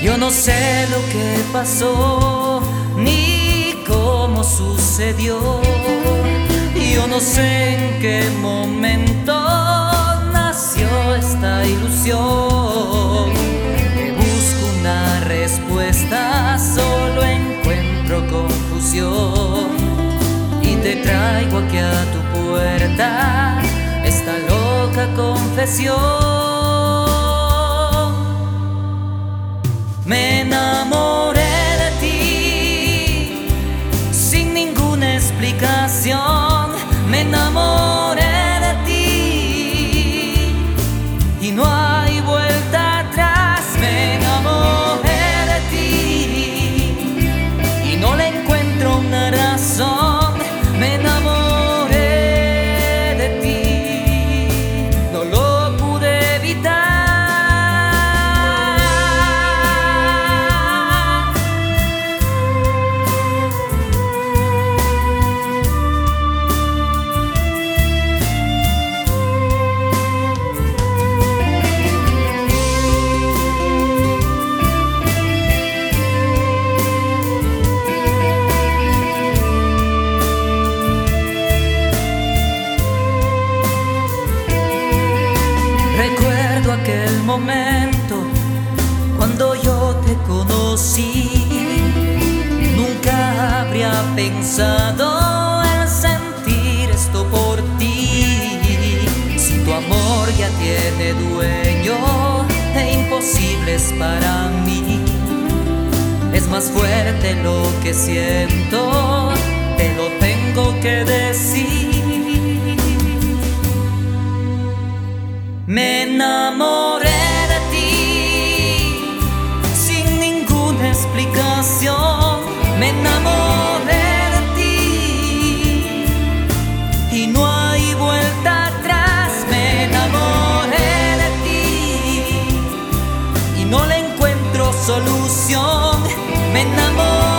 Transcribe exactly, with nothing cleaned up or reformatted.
Yo no sé lo que pasó ni cómo sucedió. Yo no sé en qué momento nació esta ilusión. Que busco una respuesta, solo encuentro confusión. Y te traigo aquí a tu puerta esta loca confesión. Me enamoré de ti sin ninguna explicación. Me enamoré de ti y no hay vuelta atrás. Me enamoré de ti y no le encuentro una razón. Me enamoré de ti, no lo pude evitar. Recuerdo aquel momento cuando yo te conocí. Nunca habría pensado en sentir esto por ti. Si tu amor ya tiene dueño e imposible es para mí. Es más fuerte lo que siento, te lo tengo que decir. Me enamoré de ti sin ninguna explicación. Me enamoré de ti y no hay vuelta atrás. Me enamoré de ti y no le encuentro solución. Me enamoré